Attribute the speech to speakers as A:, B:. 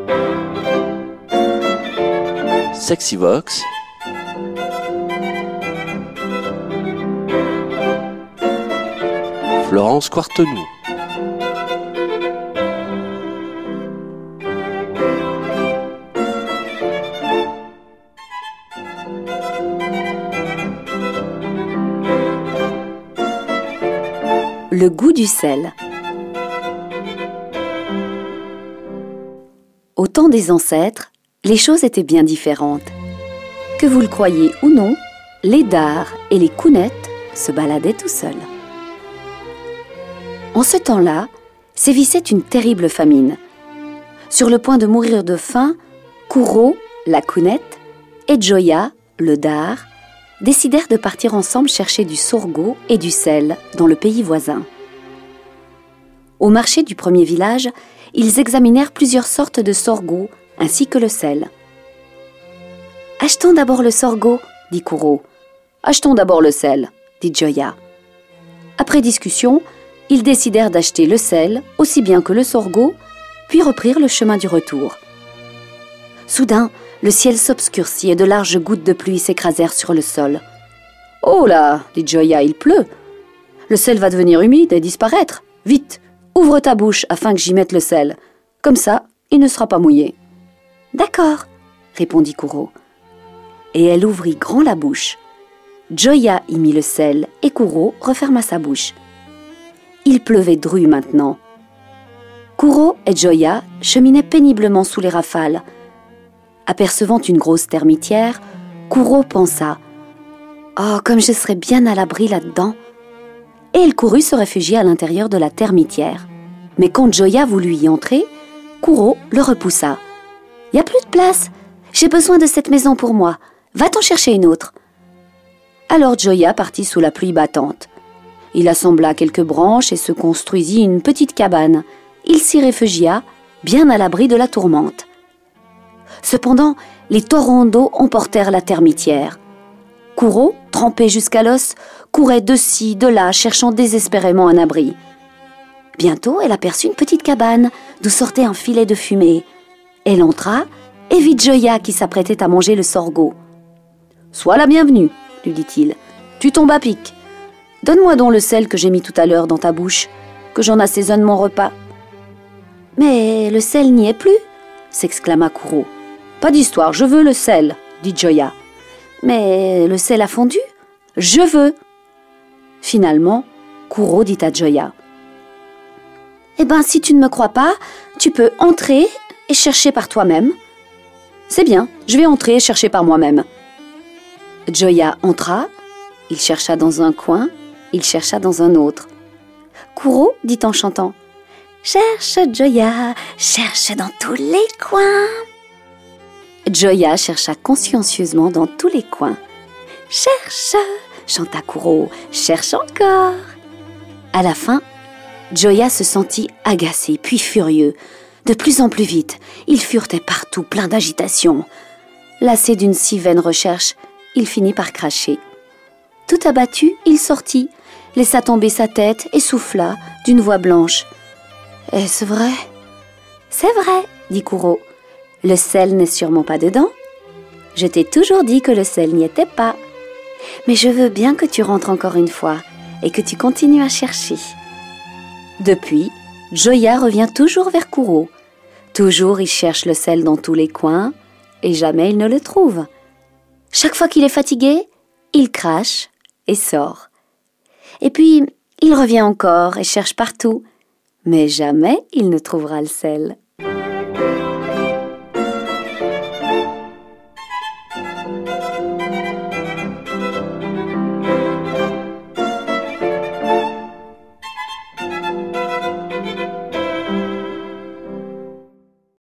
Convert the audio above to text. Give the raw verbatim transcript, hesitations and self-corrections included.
A: Sexivox, Florence Quartenou.
B: Le goût du sel. Au temps des ancêtres, les choses étaient bien différentes. Que vous le croyiez ou non, les dards et les counettes se baladaient tout seuls. En ce temps-là, sévissait une terrible famine. Sur le point de mourir de faim, Kouro, la counette, et Gioia, le dard, décidèrent de partir ensemble chercher du sorgho et du sel dans le pays voisin. Au marché du premier village, ils examinèrent plusieurs sortes de sorgho ainsi que le sel. « Achetons d'abord le sorgho, dit Kouro. « Achetons d'abord le sel, dit Gioia. Après discussion, ils décidèrent d'acheter le sel aussi bien que le sorgho, puis reprirent le chemin du retour. Soudain, le ciel s'obscurcit et de larges gouttes de pluie s'écrasèrent sur le sol. « Oh là, dit Gioia, il pleut. Le sel va devenir humide et disparaître. Vite, ouvre ta bouche afin que j'y mette le sel. Comme ça, il ne sera pas mouillé. »« D'accord, répondit Kouro. Et elle ouvrit grand la bouche. Gioia y mit le sel et Kouro referma sa bouche. Il pleuvait dru maintenant. Kouro et Gioia cheminaient péniblement sous les rafales. Apercevant une grosse termitière, Kouro pensa « Oh, comme je serais bien à l'abri là-dedans !» Et elle courut se réfugier à l'intérieur de la termitière. Mais quand Gioia voulut y entrer, Kouro le repoussa. « Y a plus de place. J'ai besoin de cette maison pour moi. Va-t'en chercher une autre. » Alors Gioia partit sous la pluie battante. Il assembla quelques branches et se construisit une petite cabane. Il s'y réfugia, bien à l'abri de la tourmente. Cependant, les torrents d'eau emportèrent la termitière. Kouro, trempé jusqu'à l'os, courait de ci, de là, cherchant désespérément un abri. Bientôt, elle aperçut une petite cabane, d'où sortait un filet de fumée. Elle entra et vit Gioia qui s'apprêtait à manger le sorgho. « Sois la bienvenue, lui dit-il. Tu tombes à pic. Donne-moi donc le sel que j'ai mis tout à l'heure dans ta bouche, que j'en assaisonne mon repas. »« Mais le sel n'y est plus, s'exclama Kouro. « Pas d'histoire, je veux le sel, dit Gioia. »« Mais le sel a fondu. Je veux. » Finalement, Kouro dit à Gioia. « Eh ben, si tu ne me crois pas, tu peux entrer et chercher par toi-même. »« C'est bien, je vais entrer et chercher par moi-même. » Gioia entra, il chercha dans un coin, il chercha dans un autre. Kouro dit en chantant « Cherche, Gioia, cherche dans tous les coins. » Gioia chercha consciencieusement dans tous les coins. « Cherche !» chanta Kouro, « cherche encore !» À la fin, Gioia se sentit agacé, puis furieux. De plus en plus vite, il furetait partout, plein d'agitation. Lassé d'une si vaine recherche, il finit par cracher. Tout abattu, il sortit, laissa tomber sa tête et souffla d'une voix blanche. « Est-ce vrai ?»« C'est vrai, dit Kouro. Le sel n'est sûrement pas dedans. Je t'ai toujours dit que le sel n'y était pas. Mais je veux bien que tu rentres encore une fois et que tu continues à chercher. » Depuis, Gioia revient toujours vers Kouro. Toujours il cherche le sel dans tous les coins et jamais il ne le trouve. Chaque fois qu'il est fatigué, il crache et sort. Et puis, il revient encore et cherche partout, mais jamais il ne trouvera le sel.